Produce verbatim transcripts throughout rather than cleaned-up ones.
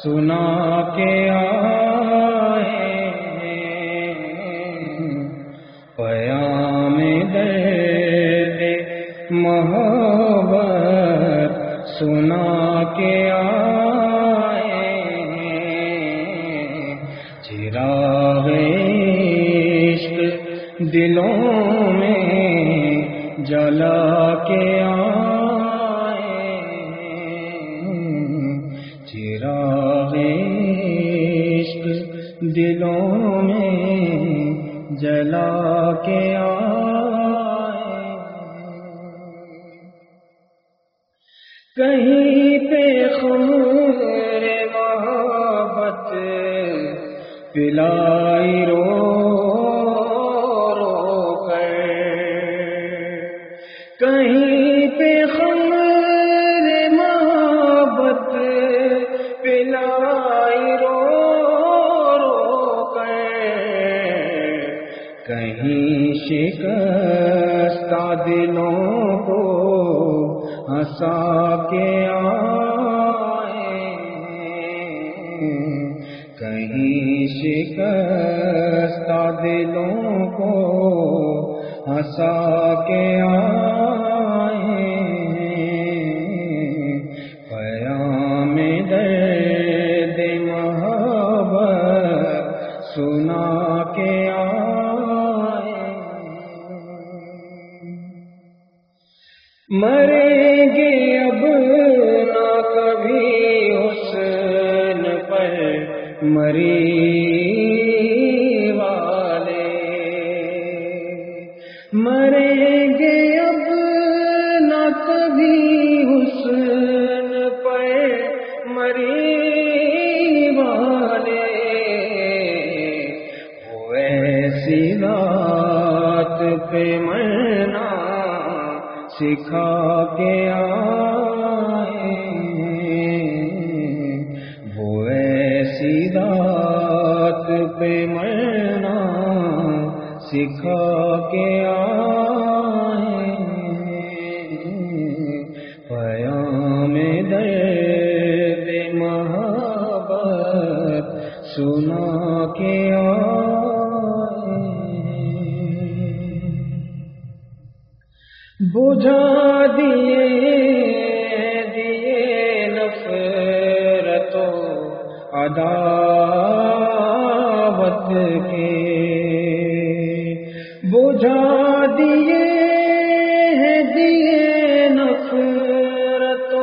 سنا کے آئے پیام درد محبت سنا کے آئے چراغ عشق دلوں میں جلا کے آئے چراغ عشق دلوں میں جلا کے آئے کہیں پہ خمر محبت پلائی رو رو کر کہیں پہ خمر محبت پلائی رو رو کر کہیں شکستہ دلوں کو ہنسا کے آئے کہیں شکستہ دلوں کو ہنسا کے آئے پیام درد محبت سنا کے آئے مریں گے اب نہ کبھی حسن پر مری والے مریں گے اب نہ کبھی حسن پر مری والے وہ ایسی ذات پہ مرنا سکھا کے آئے وہ ایسی ذات پہ مرنا سکھا کے آئے پیام درد محبت سنا کے آئے بجھا دیے دیے نفرت و عداوت کے بجھا دیے دیے نفرت و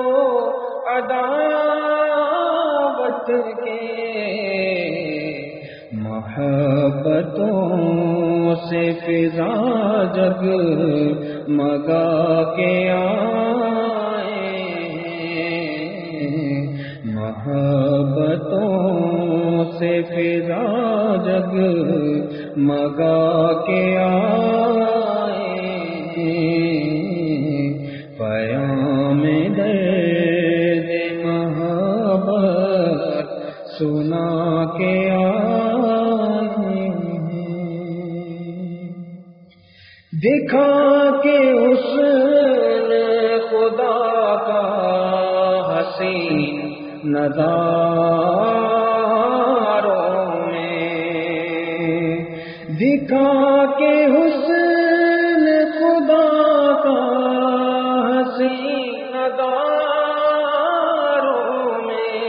عداوت کے محبتوں سے فضا جگ مگا کے آئے محبتوں سے فضا جگ مگا کے آئے پیام درد محبت سنا کے آئے دکھا کے حسن خدا کا حسین نظاروں میں دکھا کے حسن خدا کا حسین نظاروں میں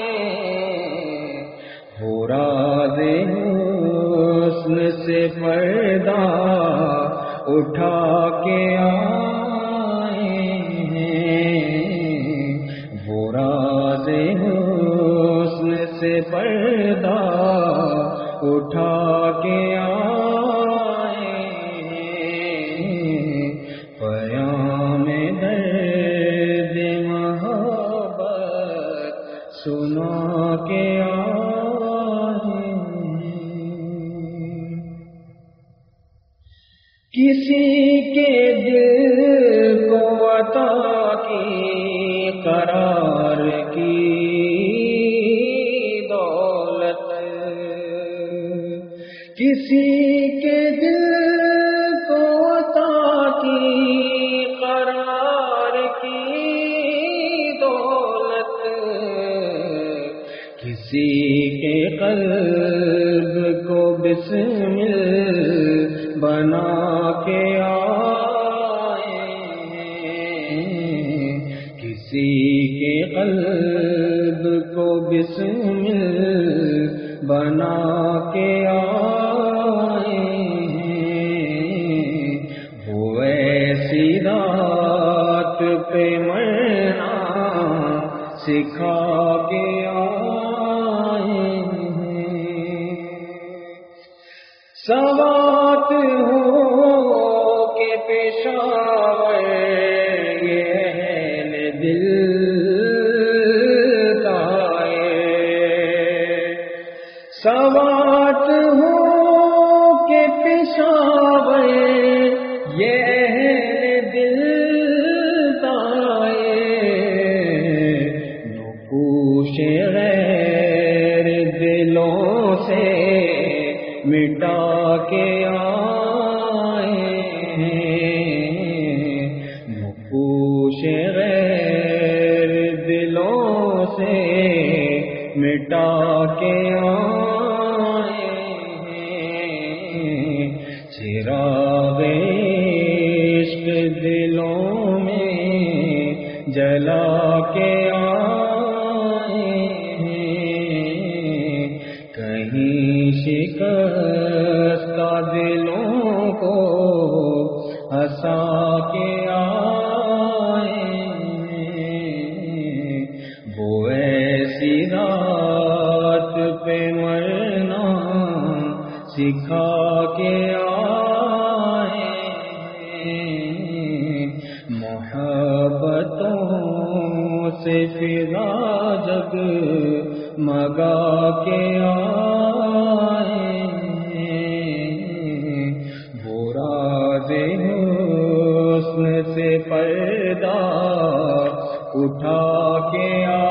ہو راز حسن سے پردہ اٹھا کے آئے ہیں وہ راز حسن کسی کے قلب کو بسمل بنا کے آئے ہیں، کسی کے قلب کو بسمل بنا کے آئے ہیں، وہ ایسی رات پہ مرنا سکھا کے آئے ہیں۔ سوات ہو کے پشاور یہ اہل دل کا ہے، سوات ہو کے پشاور یہ اہل دل کا ہے، نقوش غیر دلوں سے مٹا کے آئے ہیں، نقوش غیر دلوں سے مٹا کے آئے ہیں، چراغ عشق دلوں میں جلا کے آئے ہیں، کہیں شکستہ دلوں کو ہنسا کے آئے ہیں، وہ ایسی رات پہ مرنا سکھا کے آئے ہیں، محبتوں سے فضا جگ مگا کے آئے ہیں، وہ راز حسن سے پردہ اٹھا کے آئے